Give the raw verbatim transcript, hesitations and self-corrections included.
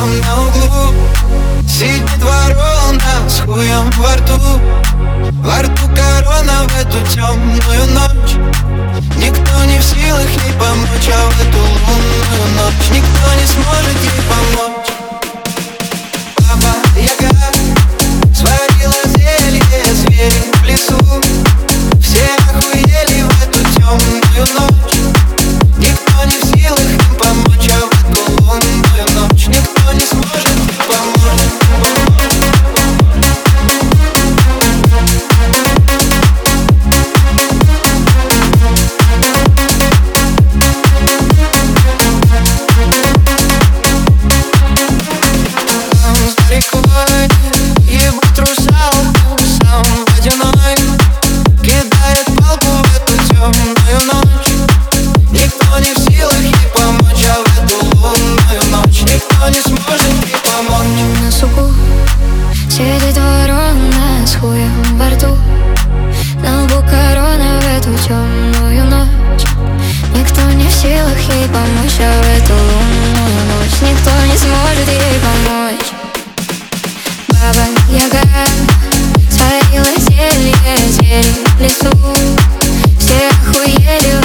там на углу сидит ворона с хуем во рту. Во рту корона в эту темную ночь. Никто не в силах ей помочь, а в эту лунную ночь никто не сможет ей помочь. Баба Яга сварила зелье, звери в лесу. Все охуели в эту темную ночь. Никто не в силах им помочь, а в эту лунную ночь никто не сможет ей помочь. Ебут русалку, сам водяной кидает палку в эту темную ночь. Никто не в силах ей помочь, а в эту лунную ночь никто не сможет ей помочь. На суку сидит ворона с хуем во рту. На лбу корона в эту темную ночь. Никто не в силах ей помочь, а в эту лунную ночь никто не сможет ей помочь. Баба Яга сварила зелье, звери в лесу. Все охуели